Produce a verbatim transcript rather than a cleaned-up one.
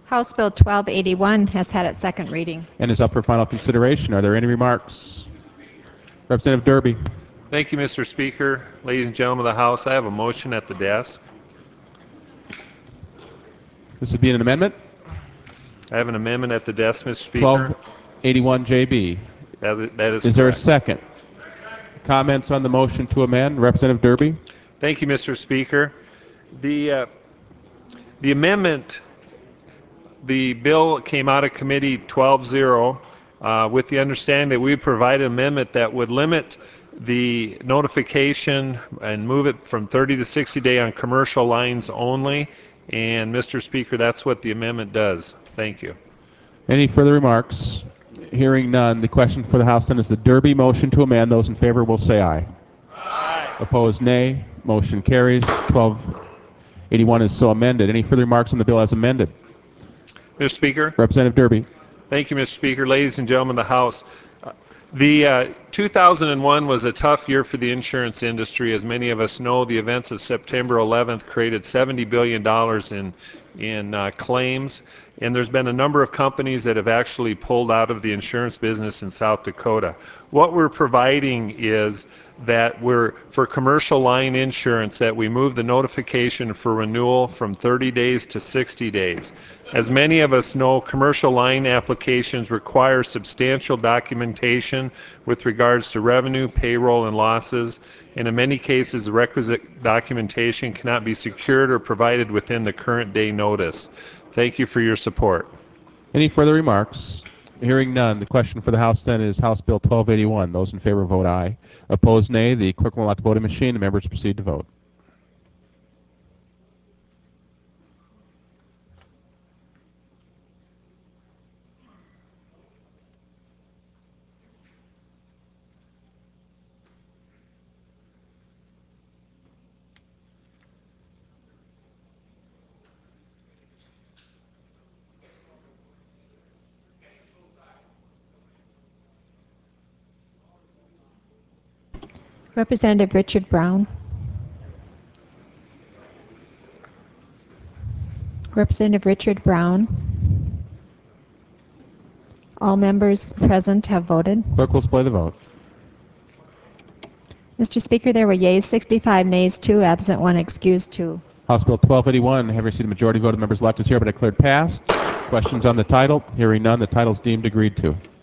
House Bill twelve eighty-one has had its second reading and is up for final consideration. Are there any remarks? Representative Derby. Thank you, Mister Speaker. Ladies and gentlemen of the House, I have a motion at the desk. This would be an amendment? I have an amendment at the desk, Mister Speaker. twelve eighty-one J B. That is, that is, is correct. There a second? Comments on the motion to amend? Representative Derby. Thank you, Mister Speaker. The, uh, the amendment, the bill came out of committee twelve zero uh, with the understanding that we would provide an amendment that would limit the notification and move it from thirty to sixty day on commercial lines only. And Mister Speaker, that's what the amendment does. Thank you. Any further remarks? Hearing none, the question for the House then is the Derby motion to amend. Those in favor will say aye. Aye. Opposed, nay. Motion carries. twelve eighty-one is so amended. Any further remarks on the bill as amended? Mister Speaker. Representative Derby. Thank you, Mister Speaker. Ladies and gentlemen of the House, uh, the uh, two thousand one was a tough year for the insurance industry. As many of us know, the events of September eleventh created seventy billion dollars in in uh, claims, and there's been a number of companies that have actually pulled out of the insurance business in South Dakota. What we're providing is that we're, for commercial line insurance, that we move the notification for renewal from thirty days to sixty days. As many of us know, commercial line applications require substantial documentation with regards to revenue, payroll, and losses, and in many cases the requisite documentation cannot be secured or provided within the current day notice. Thank you for your support. Any further remarks? Hearing none, the question for the House then is House Bill twelve eighty-one. Those in favor vote aye. Opposed, nay. The clerk will allow the voting machine. The members proceed to vote. Representative Richard Brown. Representative Richard Brown. All members present have voted. Clerk will display the vote. Mister Speaker, there were yeas sixty-five, nays two, absent one, excused two. House Bill twelve eighty-one, having received a majority vote of the members left, is hereby declared passed. Questions on the title? Hearing none, the title is deemed agreed to.